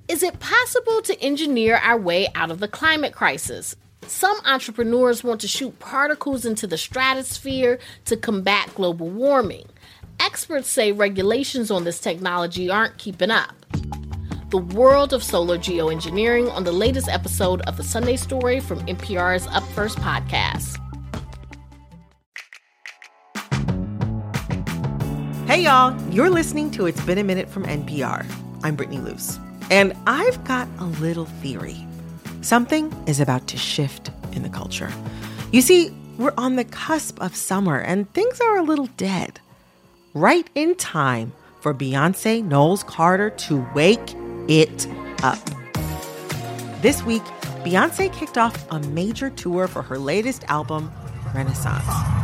Is it possible to engineer our way out of the climate crisis? Some entrepreneurs want to shoot particles into the stratosphere to combat global warming. Experts say regulations on this technology aren't keeping up. The world of solar geoengineering on the latest episode of The Sunday Story from NPR's Up First podcast. Hey y'all, you're listening to It's Been a Minute from NPR. I'm Brittany Luce, and I've got a little theory. Something is about to shift in the culture. You see, we're on the cusp of summer and things are a little dead. Right in time for Beyonce Knowles Carter to wake it up. This week, Beyonce kicked off a major tour for her latest album, Renaissance.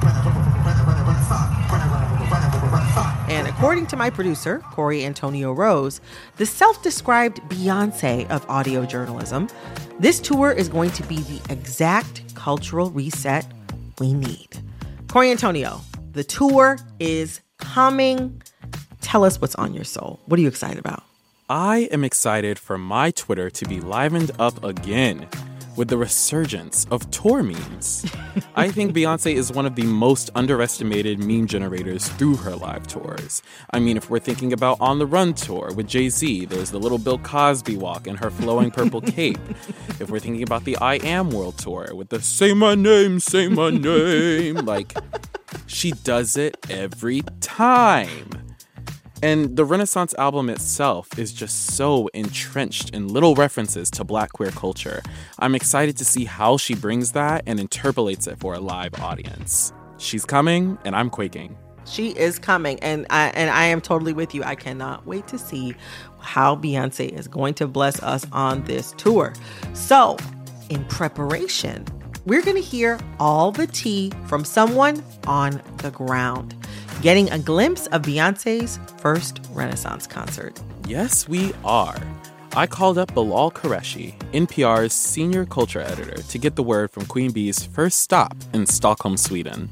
And according to my producer, Corey Antonio Rose, the self-described Beyonce of audio journalism, this tour is going to be the exact cultural reset we need. Corey Antonio, the tour is coming. Tell us what's on your soul. What are you excited about? I am excited for my Twitter to be livened up again with the resurgence of tour memes. I think Beyonce is one of the most underestimated meme generators through her live tours. I mean, if we're thinking about On the Run tour with Jay-Z, there's the little Bill Cosby walk and her flowing purple cape. If we're thinking about the I Am World tour with the say my name, like, she does it every time. And the Renaissance album itself is just so entrenched in little references to Black queer culture. I'm excited to see how she brings that and interpolates it for a live audience. She's coming, and I'm quaking. She is coming, and I am totally with you. I cannot wait to see how Beyonce is going to bless us on this tour. So, in preparation, we're going to hear all the tea from someone on the ground, getting a glimpse of Beyonce's first Renaissance concert. Yes, we are. I called up Bilal Qureshi, NPR's senior culture editor, to get the word from Queen Bee's first stop in Stockholm, Sweden.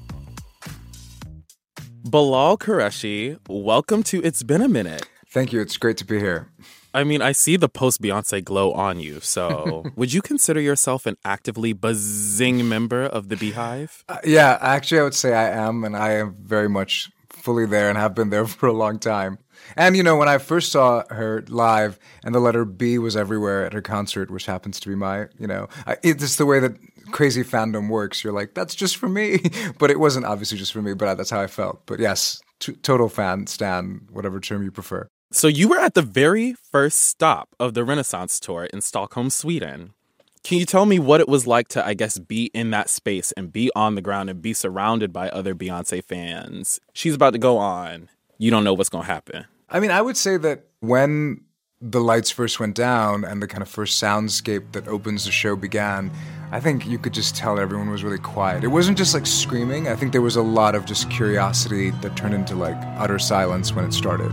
Bilal Qureshi, welcome to It's Been a Minute. Thank you. It's great to be here. I mean, I see the post-Beyonce glow on you, so would you consider yourself an actively buzzing member of the Beehive? Yeah, actually, I would say I am, and I am very much fully there and have been there for a long time. And, you know, when I first saw her live and the letter B was everywhere at her concert, which happens to be my, it's the way that crazy fandom works. You're like, that's just for me. But it wasn't obviously just for me, but that's how I felt. But yes, total fan, stan, whatever term you prefer. So you were at the very first stop of the Renaissance tour in Stockholm, Sweden. Can you tell me what it was like to, I guess, be in that space and be on the ground and be surrounded by other Beyonce fans? She's about to go on. You don't know what's going to happen. I mean, I would say that when the lights first went down and the kind of first soundscape that opens the show began, I think you could just tell everyone was really quiet. It wasn't just like screaming. I think there was a lot of just curiosity that turned into like utter silence when it started.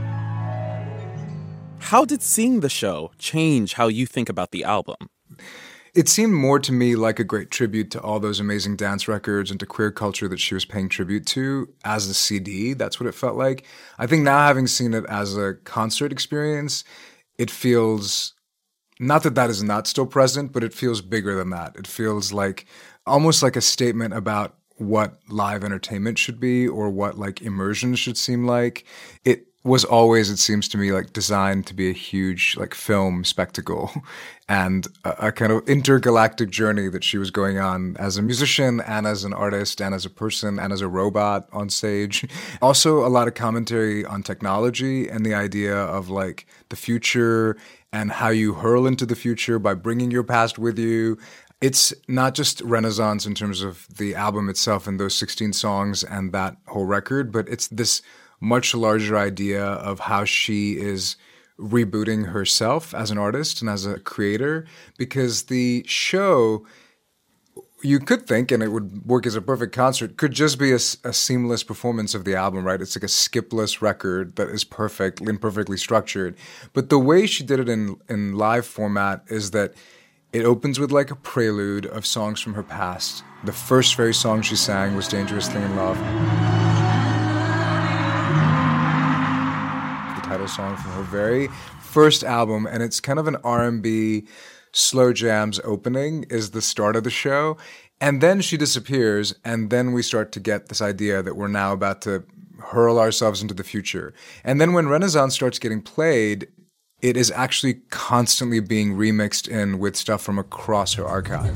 How did seeing the show change how you think about the album? It seemed more to me like a great tribute to all those amazing dance records and to queer culture that she was paying tribute to as a CD. That's what it felt like. I think now, having seen it as a concert experience, it feels, not that that is not still present, but it feels bigger than that. It feels like almost like a statement about what live entertainment should be or what like immersion should seem like. It was always, it seems to me, like designed to be a huge like film spectacle and a kind of intergalactic journey that she was going on as a musician and as an artist and as a person and as a robot on stage. Also a lot of commentary on technology and the idea of like the future and how you hurl into the future by bringing your past with you. It's not just Renaissance in terms of the album itself and those 16 songs and that whole record, but it's this much larger idea of how she is rebooting herself as an artist and as a creator, because the show, you could think, and it would work as a perfect concert, could just be a seamless performance of the album, right? It's like a skipless record that is perfect and perfectly structured. But the way she did it in live format is that it opens with like a prelude of songs from her past. The first very song she sang was Dangerous Thing in Love, the title title song from her very first album, and it's kind of an R&B slow jams opening is the start of the show. And then she disappears, and then we start to get this idea that we're now about to hurl ourselves into the future. And then when Renaissance starts getting played, it is actually constantly being remixed in with stuff from across her archive.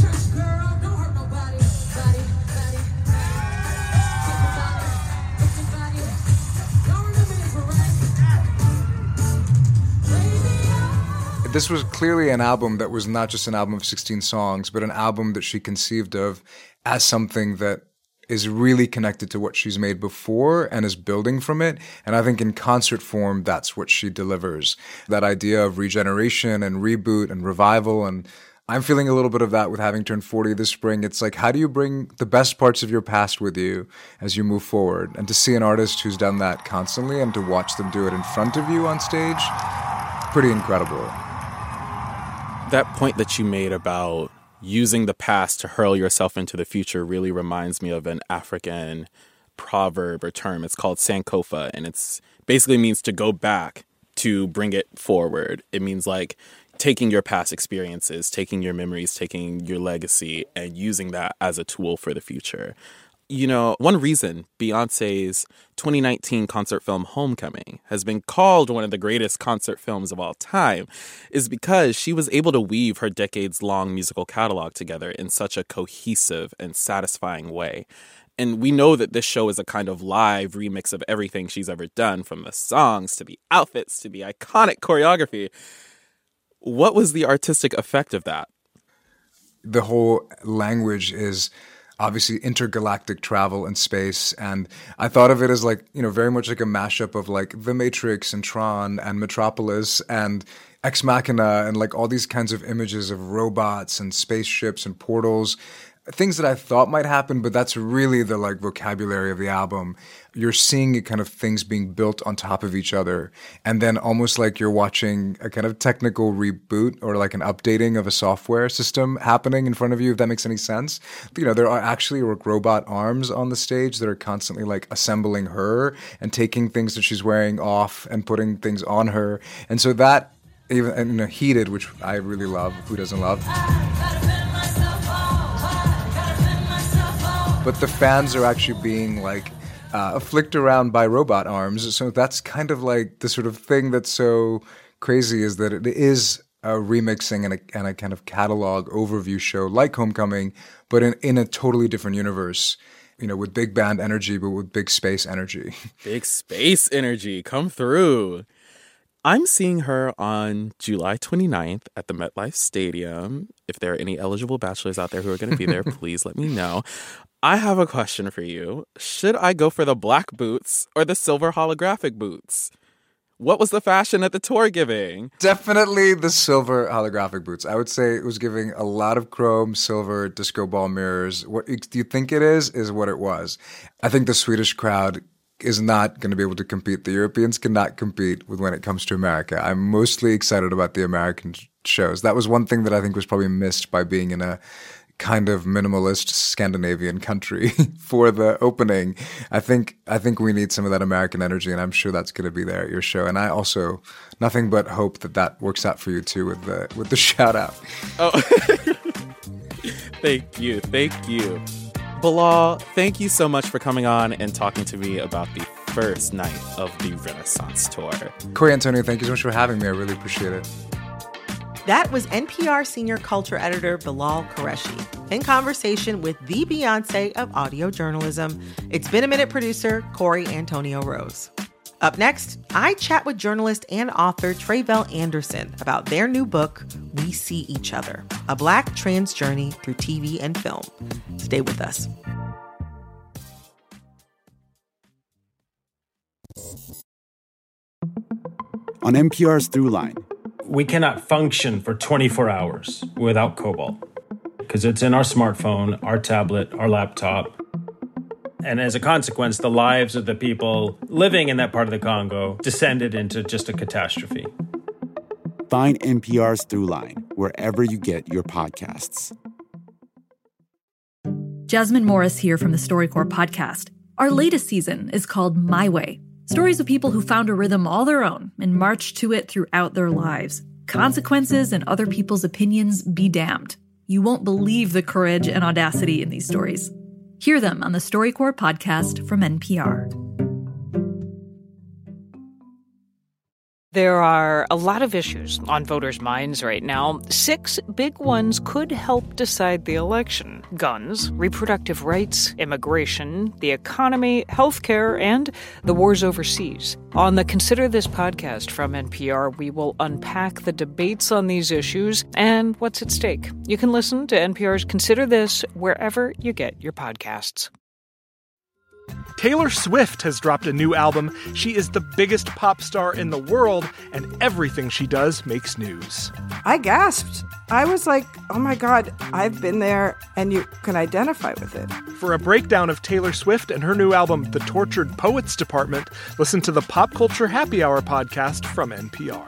This was clearly an album that was not just an album of 16 songs, but an album that she conceived of as something that is really connected to what she's made before and is building from it. And I think in concert form, that's what she delivers. That idea of regeneration and reboot and revival. And I'm feeling a little bit of that with having turned 40 this spring. It's like, how do you bring the best parts of your past with you as you move forward? And to see an artist who's done that constantly and to watch them do it in front of you on stage, pretty incredible. That point that you made about using the past to hurl yourself into the future really reminds me of an African proverb or term. It's called Sankofa, and it's basically means to go back to bring it forward. It means like taking your past experiences, taking your memories, taking your legacy, and using that as a tool for the future. You know, one reason Beyoncé's 2019 concert film Homecoming has been called one of the greatest concert films of all time is because she was able to weave her decades-long musical catalog together in such a cohesive and satisfying way. And we know that this show is a kind of live remix of everything she's ever done, from the songs to the outfits to the iconic choreography. What was the artistic effect of that? The whole language is obviously intergalactic travel and space. And I thought of it as like, you know, very much like a mashup of like The Matrix and Tron and Metropolis and Ex Machina and like all these kinds of images of robots and spaceships and portals. Things that I thought might happen, but that's really the like vocabulary of the album. You're seeing kind of things being built on top of each other. And then almost like you're watching a kind of technical reboot or like an updating of a software system happening in front of you, if that makes any sense. You know, there are actually robot arms on the stage that are constantly like assembling her and taking things that she's wearing off and putting things on her. And so that, even, and, you know, Heated, which I really love, who doesn't love? But the fans are actually being like flicked around by robot arms. So that's kind of like the sort of thing that's so crazy is that it is a remixing and a kind of catalog overview show like Homecoming, but in a totally different universe, you know, with big band energy, but with big space energy. Big space energy, come through. I'm seeing her on July 29th at the MetLife Stadium. If there are any eligible bachelors out there who are going to be there, please let me know. I have a question for you. Should I go for the black boots or the silver holographic boots? What was the fashion at the tour giving? Definitely the silver holographic boots. I would say it was giving a lot of chrome, silver, disco ball mirrors. What do you think it is what it was. I think the Swedish crowd is not going to be able to compete. The Europeans cannot compete with when it comes to America. I'm mostly excited about the American shows. That was one thing that I think was probably missed by being in a kind of minimalist Scandinavian country for the opening. I think we need some of that American energy, and I'm sure that's going to be there at your show. And I also nothing but hope that works out for you too with the shout out. Oh, thank you. Bilal, thank you so much for coming on and talking to me about the first night of the Renaissance tour. Corey Antonio, thank you so much for having me. I really appreciate it. That was NPR senior culture editor Bilal Qureshi in conversation with the Beyoncé of audio journalism. It's Been a Minute producer Corey Antonio Rose. Up next, I chat with journalist and author Tre'vell Anderson about their new book, We See Each Other, a Black trans journey through TV and film. Stay with us. On NPR's Throughline, we cannot function for 24 hours without cobalt because it's in our smartphone, our tablet, our laptop. And as a consequence, the lives of the people living in that part of the Congo descended into just a catastrophe. Find NPR's Throughline wherever you get your podcasts. Jasmine Morris here from the StoryCorps podcast. Our latest season is called My Way, Stories of people who found a rhythm all their own and marched to it throughout their lives. Consequences and other people's opinions be damned. You won't believe the courage and audacity in these stories. Hear them on the StoryCorps podcast from NPR. There are a lot of issues on voters' minds right now. 6 big ones could help decide the election: guns, reproductive rights, immigration, the economy, healthcare, and the wars overseas. On the Consider This podcast from NPR, we will unpack the debates on these issues and what's at stake. You can listen to NPR's Consider This wherever you get your podcasts. Taylor Swift has dropped a new album. She is the biggest pop star in the world, and everything she does makes news. I gasped. I was like, oh my God, I've been there, and you can identify with it. For a breakdown of Taylor Swift and her new album, The Tortured Poets Department, listen to the Pop Culture Happy Hour podcast from NPR.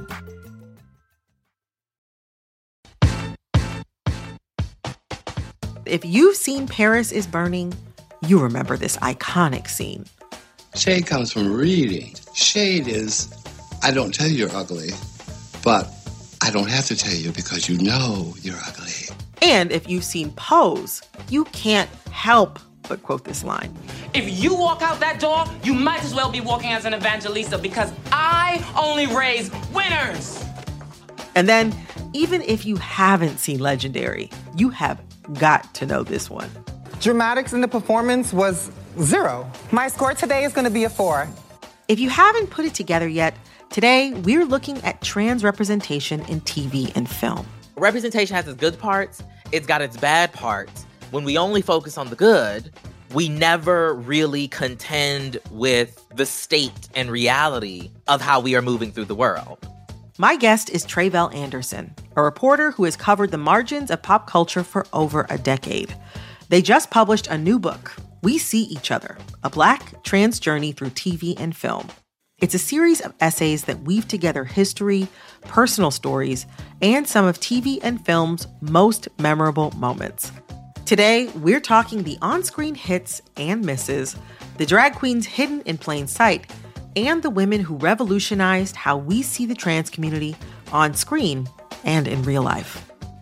If you've seen Paris is Burning, you remember this iconic scene. Shade comes from reading. Shade is, I don't tell you you're ugly, but I don't have to tell you because you know you're ugly. And if you've seen Pose, you can't help but quote this line. If you walk out that door, you might as well be walking as an evangelista because I only raise winners. And then, even if you haven't seen Legendary, you have got to know this one. Dramatics in the performance was 0. My score today is going to be a 4. If you haven't put it together yet, today we're looking at trans representation in TV and film. Representation has its good parts, it's got its bad parts. When we only focus on the good, we never really contend with the state and reality of how we are moving through the world. My guest is Tre'vell Anderson, a reporter who has covered the margins of pop culture for over a decade. They just published a new book, We See Each Other, a Black trans journey through TV and film. It's a series of essays that weave together history, personal stories, and some of TV and film's most memorable moments. Today, we're talking the on-screen hits and misses, the drag queens hidden in plain sight, and the women who revolutionized how we see the trans community on screen and in real life.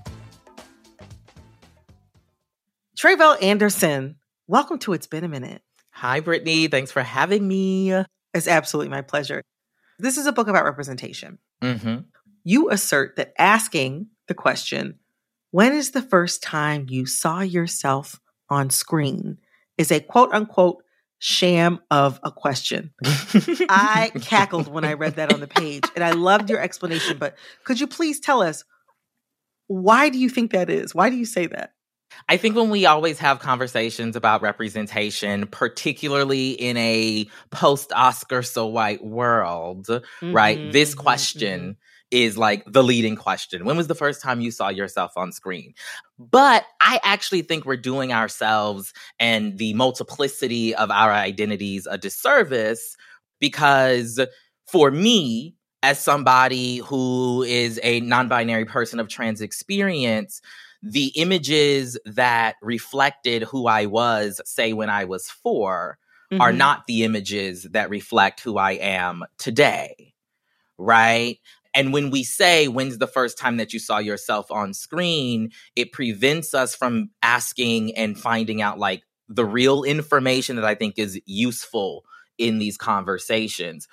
Tre'vell Anderson, welcome to It's Been a Minute. Hi, Brittany. Thanks for having me. It's absolutely my pleasure. This is a book about representation. Mm-hmm. You assert that asking the question, when is the first time you saw yourself on screen, is a quote-unquote sham of a question. I cackled when I read that on the page, and I loved your explanation, but could you please tell us, why do you think that is? Why do you say that? I think when we always have conversations about representation, particularly in a post-Oscar so white world, right? This question is like the leading question. When was the first time you saw yourself on screen? But I actually think we're doing ourselves and the multiplicity of our identities a disservice, because for me, as somebody who is a non-binary person of trans experience, the images that reflected who I was, say, when I was 4, are not the images that reflect who I am today, right? And when we say, when's the first time that you saw yourself on screen, it prevents us from asking and finding out, like, the real information that I think is useful in these conversations.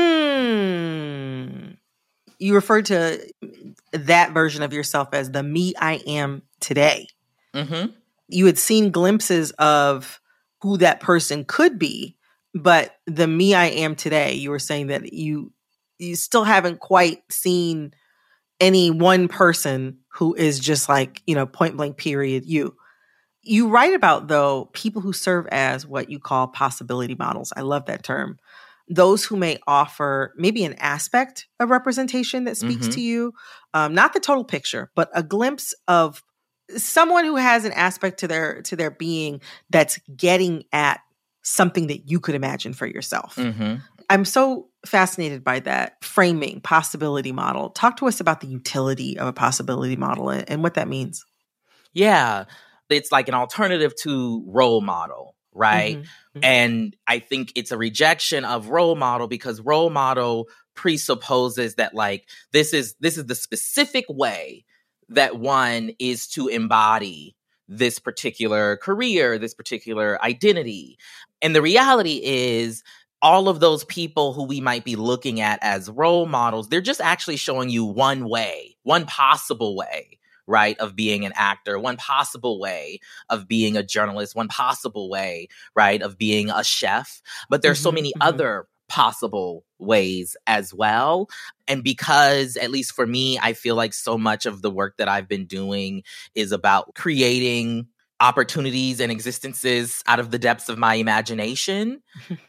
You referred to that version of yourself as the me I am today. You had seen glimpses of who that person could be, but the me I am today, you were saying that you still haven't quite seen any one person who is just like, you know, point blank period you. You write about, though, people who serve as what you call possibility models. I love that term. Those who may offer maybe an aspect of representation that speaks to you, not the total picture, but a glimpse of someone who has an aspect to their being that's getting at something that you could imagine for yourself. I'm so fascinated by that framing, possibility model. Talk to us about the utility of a possibility model and what that means. Yeah, it's like an alternative to role model, right? And I think it's a rejection of role model because role model presupposes that like this is the specific way that one is to embody this particular career, this particular identity. And the reality is all of those people who we might be looking at as role models, they're just actually showing you one way, one possible way, right, of being an actor, one possible way of being a journalist, one possible way, right, of being a chef. But there's so many other possible ways as well. And because, at least for me, I feel like so much of the work that I've been doing is about creating opportunities and existences out of the depths of my imagination,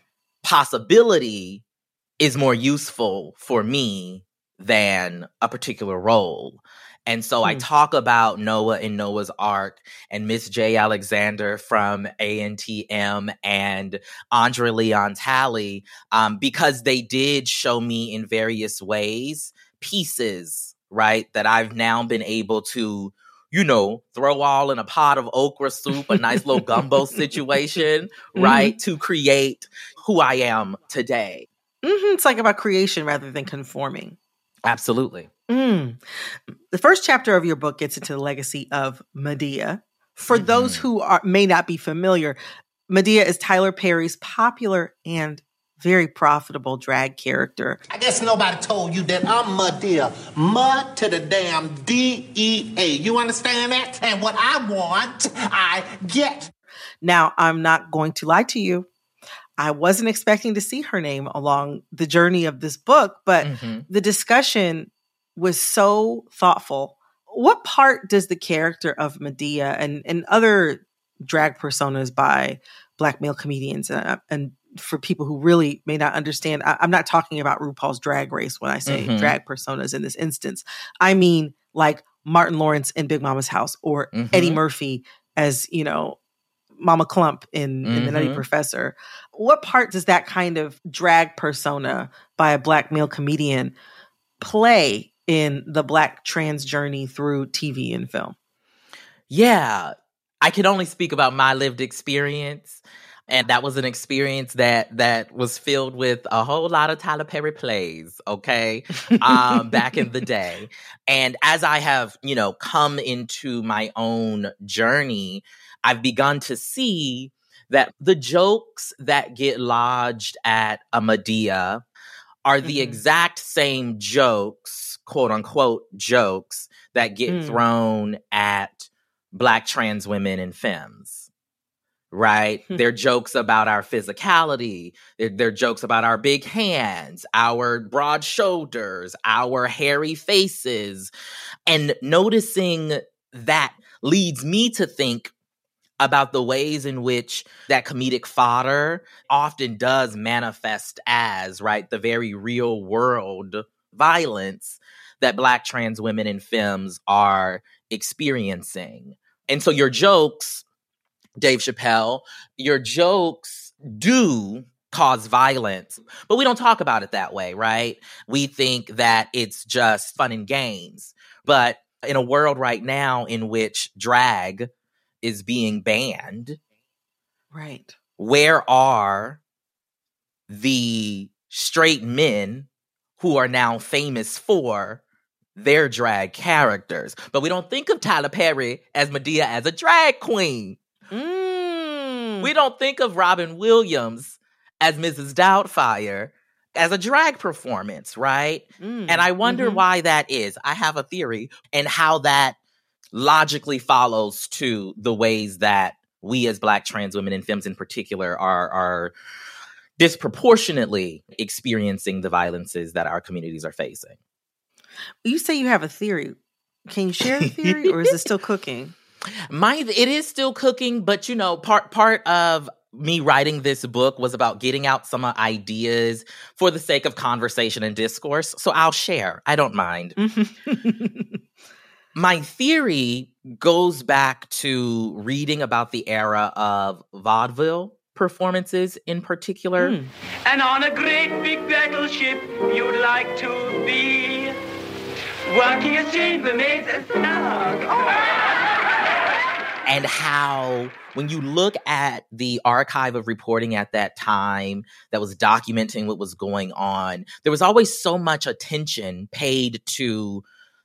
possibility is more useful for me than a particular role. And so I talk about Noah and Noah's Ark and Miss J. Alexander from ANTM and Andre Leon Talley because they did show me in various ways pieces, right, that I've now been able to, you know, throw all in a pot of okra soup, a nice little gumbo situation, right, to create who I am today. It's like about creation rather than conforming. Absolutely. The first chapter of your book gets into the legacy of Madea. For those who may not be familiar, Madea is Tyler Perry's popular and very profitable drag character. I guess nobody told you that I'm Madea. Mud to the damn D-E-A. You understand that? And what I want, I get. Now, I'm not going to lie to you. I wasn't expecting to see her name along the journey of this book, but the discussion was so thoughtful. What part does the character of Madea and other drag personas by Black male comedians, and for people who really may not understand, I'm not talking about RuPaul's Drag Race when I say drag personas in this instance. I mean like Martin Lawrence in Big Mama's House or Eddie Murphy as, you know, Mama Clump in The Nutty Professor. What part does that kind of drag persona by a Black male comedian play in the Black trans journey through TV and film? Yeah, I can only speak about my lived experience. And that was an experience that was filled with a whole lot of Tyler Perry plays, okay, back in the day. And as I have, you know, come into my own journey, I've begun to see that the jokes that get lodged at a Madea are the exact same jokes, quote unquote jokes, that get thrown at Black trans women and femmes, right? They're jokes about our physicality. They're jokes about our big hands, our broad shoulders, our hairy faces. And noticing that leads me to think about the ways in which that comedic fodder often does manifest as, right, the very real world violence that Black trans women and femmes are experiencing. And so your jokes, Dave Chappelle, your jokes do cause violence, but we don't talk about it that way, right? We think that it's just fun and games. But in a world right now in which drag is being banned, right? Where are the straight men who are now famous for their drag characters? But we don't think of Tyler Perry as Madea as a drag queen. We don't think of Robin Williams as Mrs. Doubtfire as a drag performance, right? And I wonder why that is. I have a theory, and how that logically follows to the ways that we as Black trans women and femmes in particular are disproportionately experiencing the violences that our communities are facing. You say you have a theory. Can you share the theory, or is it still cooking? It is still cooking, but you know, part of me writing this book was about getting out some ideas for the sake of conversation and discourse. So I'll share. I don't mind. My theory goes back to reading about the era of vaudeville performances in particular. And on a great big battleship you'd like to be, walking a chambermaid's a snug. And how, when you look at the archive of reporting at that time that was documenting what was going on, there was always so much attention paid to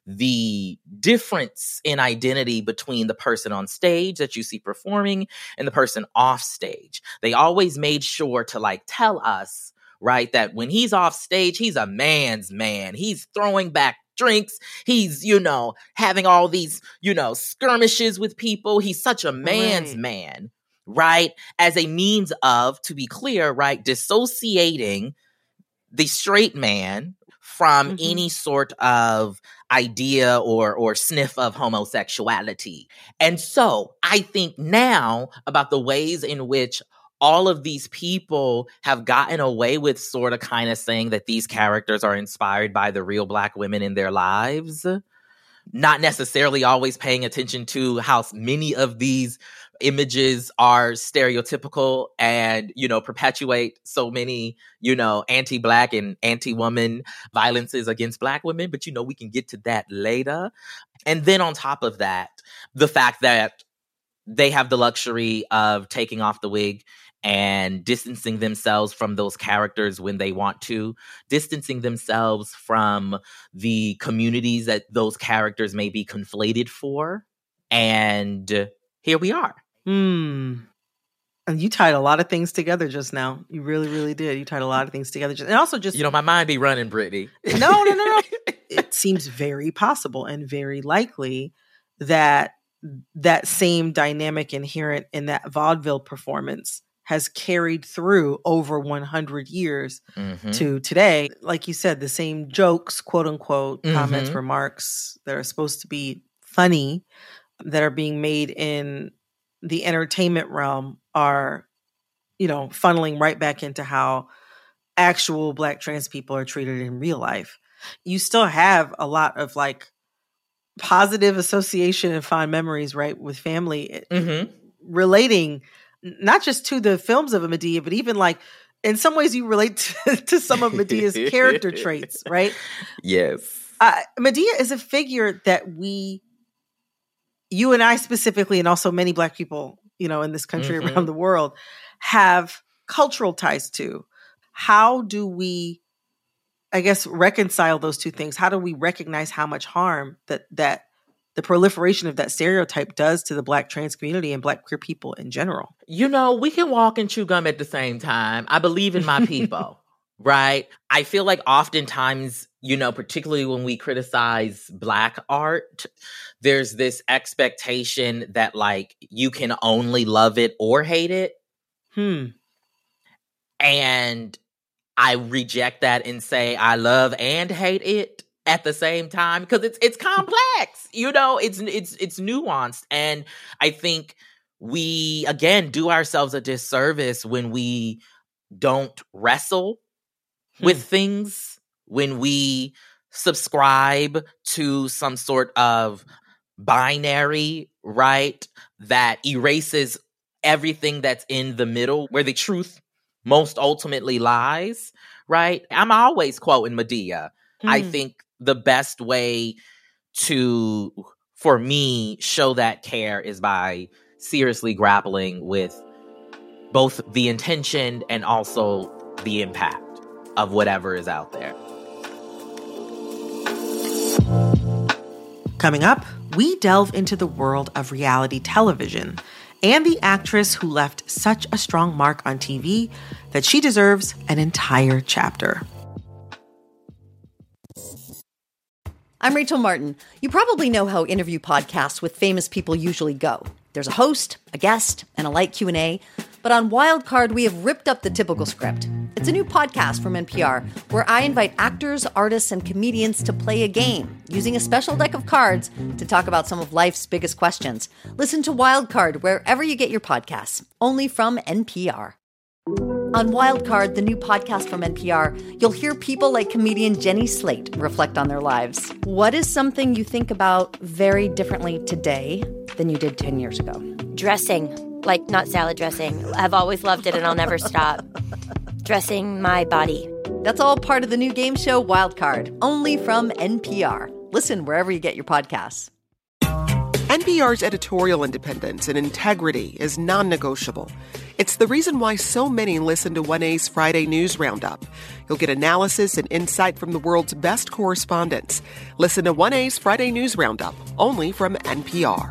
the difference in identity between the person on stage that you see performing and the person off stage. They always made sure to like tell us, right, that when he's off stage, he's a man's man. He's throwing back drinks. He's, having all these, skirmishes with people. He's such a man's man, right? As a means of, to be clear, right, dissociating the straight man from any sort of idea or sniff of homosexuality. And so I think now about the ways in which all of these people have gotten away with sort of kind of saying that these characters are inspired by the real Black women in their lives, not necessarily always paying attention to how many of these images are stereotypical and, perpetuate so many, anti-Black and anti-woman violences against Black women. But, we can get to that later. And then on top of that, the fact that they have the luxury of taking off the wig and distancing themselves from those characters when they want to, distancing themselves from the communities that those characters may be conflated for. And here we are. And you tied a lot of things together just now. You really, really did. You tied a lot of things together. And also just... my mind be running, Brittany. No. It seems very possible and very likely that that same dynamic inherent in that vaudeville performance has carried through over 100 years to today. Like you said, the same jokes, quote unquote, comments, remarks that are supposed to be funny that are being made in the entertainment realm are, funneling right back into how actual Black trans people are treated in real life. You still have a lot of like positive association and fond memories, right, with family relating not just to the films of Madea, but even like in some ways you relate to some of Medea's character traits, right? Yes. Madea is a figure that you and I specifically, and also many Black people, in this country, around the world, have cultural ties to. How do we, I guess, reconcile those two things? How do we recognize how much harm that the proliferation of that stereotype does to the Black trans community and Black queer people in general? We can walk and chew gum at the same time. I believe in my people, right? I feel like oftentimes, particularly when we criticize Black art, there's this expectation that like you can only love it or hate it. And I reject that and say I love and hate it at the same time, because it's complex, it's nuanced. And I think we, again, do ourselves a disservice when we don't wrestle with things, when we subscribe to some sort of binary, right, that erases everything that's in the middle, where the truth most ultimately lies, right? I'm always quoting Madea. I think the best way to, for me, show that care is by seriously grappling with both the intention and also the impact of whatever is out there. Coming up, we delve into the world of reality television and the actress who left such a strong mark on TV that she deserves an entire chapter. I'm Rachel Martin. You probably know how interview podcasts with famous people usually go. There's a host, a guest, and a light Q&A. But on Wildcard, we have ripped up the typical script. It's a new podcast from NPR where I invite actors, artists, and comedians to play a game using a special deck of cards to talk about some of life's biggest questions. Listen to Wildcard wherever you get your podcasts, only from NPR. On Wildcard, the new podcast from NPR, you'll hear people like comedian Jenny Slate reflect on their lives. What is something you think about very differently today than you did 10 years ago? Dressing, like not salad dressing. I've always loved it and I'll never stop. Dressing my body. That's all part of the new game show Wildcard, only from NPR. Listen wherever you get your podcasts. NPR's editorial independence and integrity is non-negotiable. It's the reason why so many listen to 1A's Friday News Roundup. You'll get analysis and insight from the world's best correspondents. Listen to 1A's Friday News Roundup, only from NPR.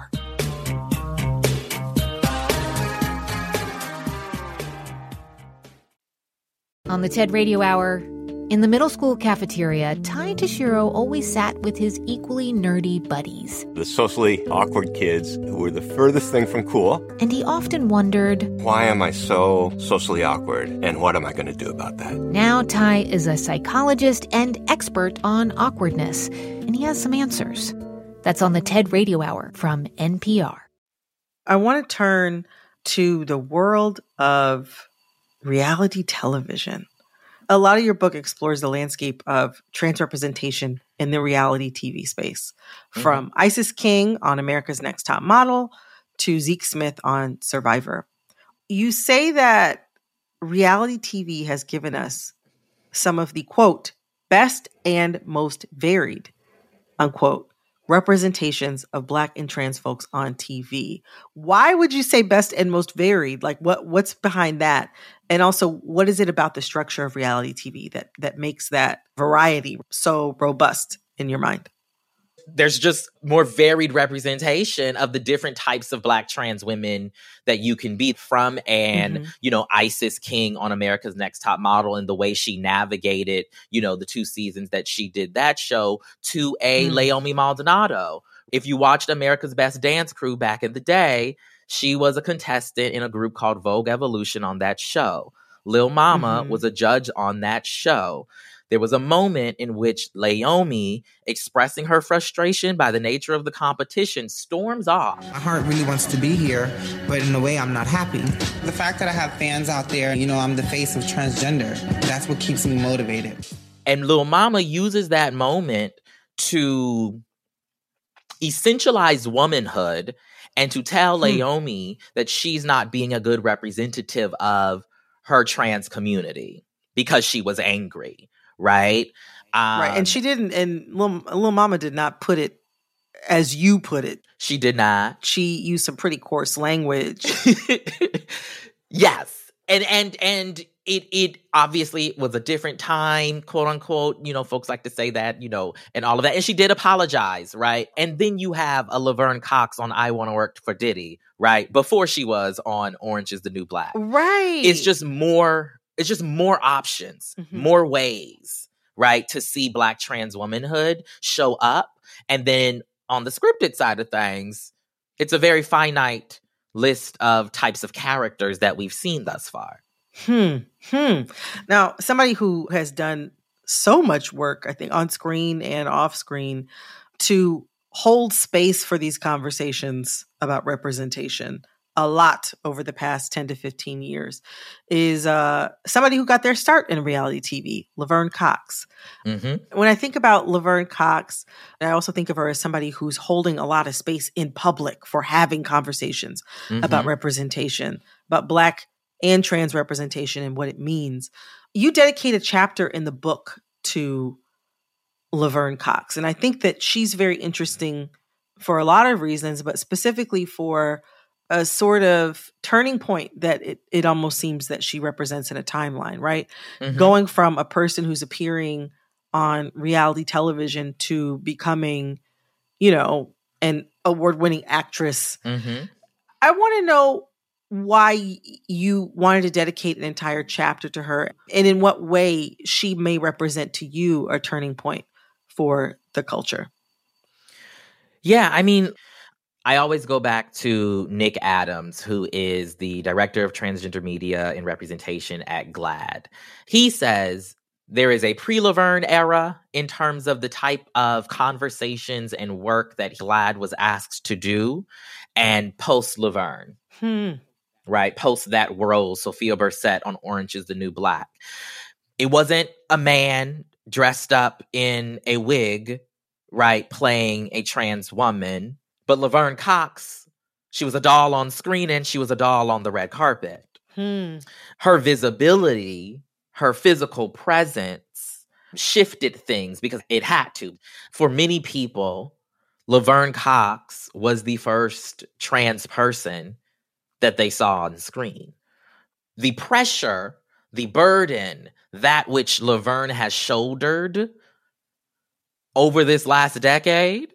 On the TED Radio Hour, in the middle school cafeteria, Tai Toshiro always sat with his equally nerdy buddies. The socially awkward kids who were the furthest thing from cool. And he often wondered, why am I so socially awkward, and what am I going to do about that? Now Tai is a psychologist and expert on awkwardness, and he has some answers. That's on the TED Radio Hour from NPR. I want to turn to the world of reality television. A lot of your book explores the landscape of trans representation in the reality TV space, from Isis King on America's Next Top Model to Zeke Smith on Survivor. You say that reality TV has given us some of the, quote, best and most varied, unquote, representations of Black and trans folks on TV. Why would you say best and most varied? Like what's behind that? And also, what is it about the structure of reality TV that makes that variety so robust in your mind? There's just more varied representation of the different types of Black trans women that you can be from. And, Isis King on America's Next Top Model and the way she navigated, the 2 seasons that she did that show, to a Naomi Maldonado. If you watched America's Best Dance Crew back in the day, she was a contestant in a group called Vogue Evolution on that show. Lil Mama was a judge on that show. There was a moment in which Naomi, expressing her frustration by the nature of the competition, storms off. My heart really wants to be here, but in a way I'm not happy. The fact that I have fans out there, I'm the face of transgender. That's what keeps me motivated. And Lil Mama uses that moment to essentialize womanhood and to tell Naomi that she's not being a good representative of her trans community because she was angry, right? Right, and she didn't, and Lil Mama did not put it as you put it. She did not. She used some pretty coarse language. Yes, and it obviously was a different time, quote unquote. Folks like to say that, and all of that. And she did apologize, right? And then you have a Laverne Cox on I Want to Work for Diddy, right? Before she was on Orange is the New Black. Right. It's just more options, more ways, right, to see Black trans womanhood show up. And then on the scripted side of things, it's a very finite list of types of characters that we've seen thus far. Now, somebody who has done so much work, I think, on screen and off screen to hold space for these conversations about representation a lot over the past 10 to 15 years is somebody who got their start in reality TV, Laverne Cox. When I think about Laverne Cox, I also think of her as somebody who's holding a lot of space in public for having conversations about representation, about Black and trans representation and what it means. You dedicate a chapter in the book to Laverne Cox. And I think that she's very interesting for a lot of reasons, but specifically for a sort of turning point that it almost seems that she represents in a timeline, right? Going from a person who's appearing on reality television to becoming, an award-winning actress. I want to know why you wanted to dedicate an entire chapter to her and in what way she may represent to you a turning point for the culture. Yeah, I mean, I always go back to Nick Adams, who is the director of transgender media and representation at GLAAD. He says there is a pre-Laverne era in terms of the type of conversations and work that GLAAD was asked to do, and post-Laverne. Right, post that role, Sophia Bursette on Orange is the New Black. It wasn't a man dressed up in a wig, right, playing a trans woman, but Laverne Cox, she was a doll on screen and she was a doll on the red carpet. Her visibility, her physical presence shifted things because it had to. For many people, Laverne Cox was the first trans person that they saw on screen. The pressure, the burden, that which Laverne has shouldered over this last decade,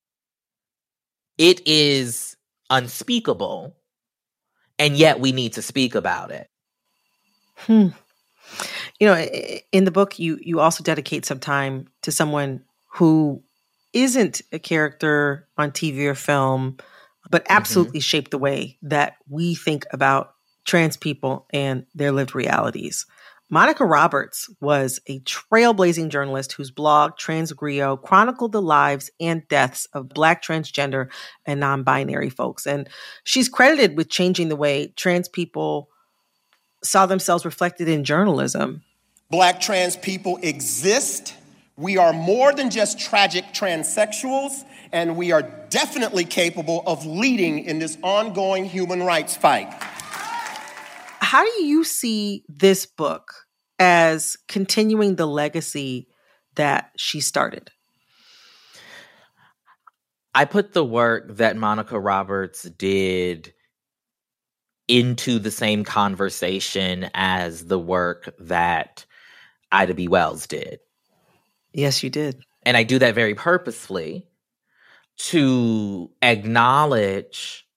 it is unspeakable, and yet we need to speak about it. You know, in the book, you also dedicate some time to someone who isn't a character on TV or film, but absolutely shaped the way that we think about trans people and their lived realities. Monica Roberts was a trailblazing journalist whose blog, Transgrio, chronicled the lives and deaths of Black, transgender, and non-binary folks. And she's credited with changing the way trans people saw themselves reflected in journalism. Black trans people exist. We are more than just tragic transsexuals, and we are definitely capable of leading in this ongoing human rights fight. How do you see this book as continuing the legacy that she started? I put the work that Monica Roberts did into the same conversation as the work that Ida B. Wells did. Yes, you did. And I do that very purposefully to acknowledge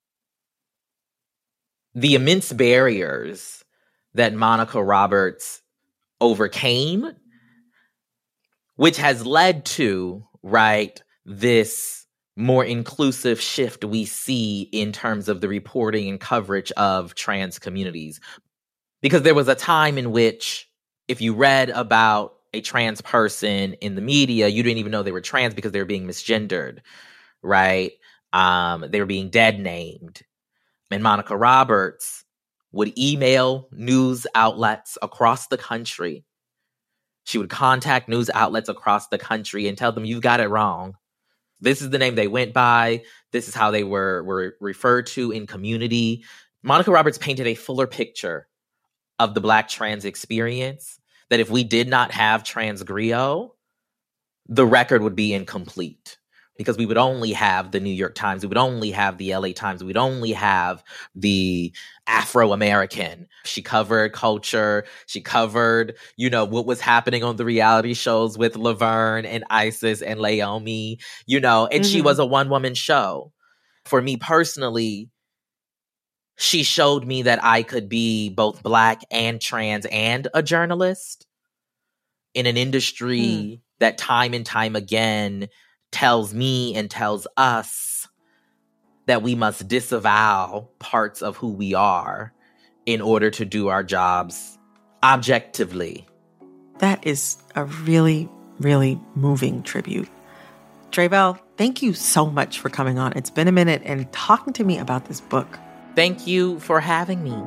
the immense barriers that Monica Roberts overcame, which has led to, right, this more inclusive shift we see in terms of the reporting and coverage of trans communities. Because there was a time in which if you read about a trans person in the media, you didn't even know they were trans because they were being misgendered, right? They were being dead named. And Monica Roberts would email news outlets across the country. She would contact news outlets across the country and tell them, you've got it wrong. This is the name they went by. This is how they were referred to in community. Monica Roberts painted a fuller picture of the Black trans experience, that if we did not have Transgrio, the record would be incomplete. Because we would only have the New York Times, we would only have the LA Times, we would only have the Afro-American. She covered culture. She covered, what was happening on the reality shows with Laverne and Isis and Laomi, and she was a one-woman show. For me personally, she showed me that I could be both Black and trans and a journalist in an industry that time and time again tells me and tells us that we must disavow parts of who we are in order to do our jobs objectively. That is a really, really moving tribute. Tre'vell, thank you so much for coming on. It's been a minute and talking to me about this book. Thank you for having me.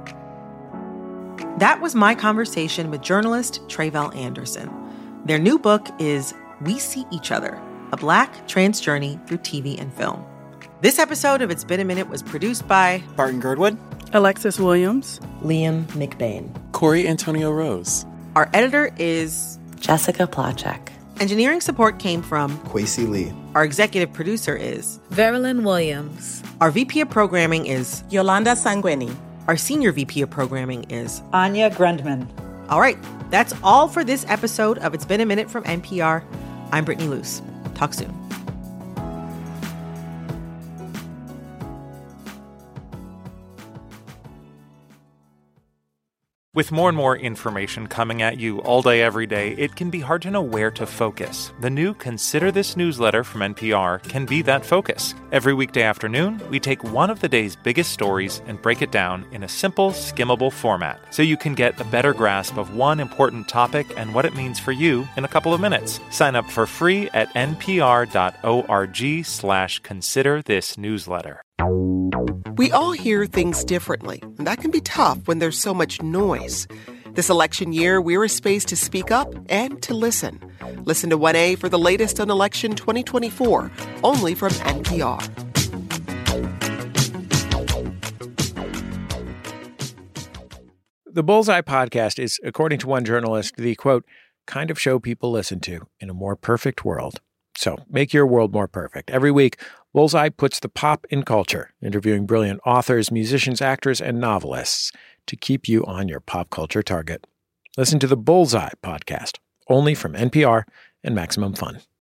That was my conversation with journalist Tre'vell Anderson. Their new book is We See Each Other, a Black trans journey through TV and film. This episode of It's Been a Minute was produced by Barton Girdwood, Alexis Williams, Liam McBain, Corey Antonio Rose. Our editor is Jessica Plachek. Engineering support came from Kwesi Lee. Our executive producer is Verilyn Williams. Our VP of programming is Yolanda Sanguini. Our senior VP of programming is Anya Grundman. All right, that's all for this episode of It's Been a Minute from NPR. I'm Brittany Luce. Talk soon. With more and more information coming at you all day, every day, it can be hard to know where to focus. The new Consider This newsletter from NPR can be that focus. Every weekday afternoon, we take one of the day's biggest stories and break it down in a simple, skimmable format, so you can get a better grasp of one important topic and what it means for you in a couple of minutes. Sign up for free at npr.org/considerthisnewsletter. We all hear things differently, and that can be tough when there's so much noise. This election year, we're a space to speak up and to listen. Listen to 1A for the latest on election 2024, only from NPR. The Bullseye podcast is, according to one journalist, the, quote, kind of show people listen to in a more perfect world. So make your world more perfect. Every week, Bullseye puts the pop in culture, interviewing brilliant authors, musicians, actors, and novelists to keep you on your pop culture target. Listen to the Bullseye podcast, only from NPR and Maximum Fun.